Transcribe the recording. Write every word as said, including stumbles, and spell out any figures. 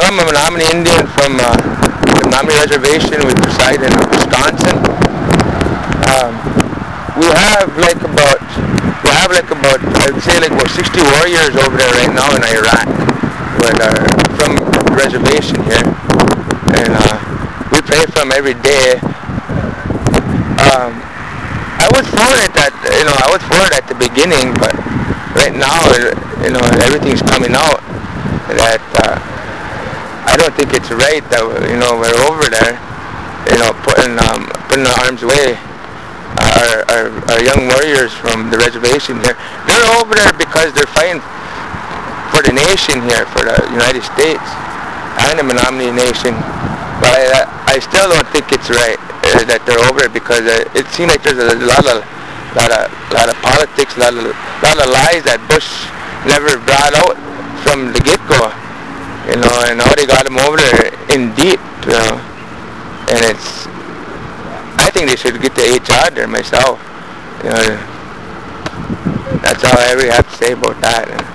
from a Menominee Indian from uh, the Menominee Reservation. We reside in Wisconsin. Um, we have like about we have like about I'd say like about sixty warriors over there right now in Iraq, with our, from the reservation here, and uh, we pray for them every day. Um, I was for it at you know I was for it at the beginning, but right now you know everything's coming out that uh, I don't think it's right that you know we're over there, you know putting um, putting our arms away. Our, our our young warriors from the reservation here, they're over there because they're fighting for the nation here, for the United States and the Menominee Nation. But I, I still don't think it's right uh, that they're over it, because uh, it seems like there's a lot of lot of lot of politics, a lot of lot of lies that Bush never brought out from the get-go, you know, and now they got him over there in deep, you know, and it's. I think they should get the H R there myself, you know. That's all I really have to say about that.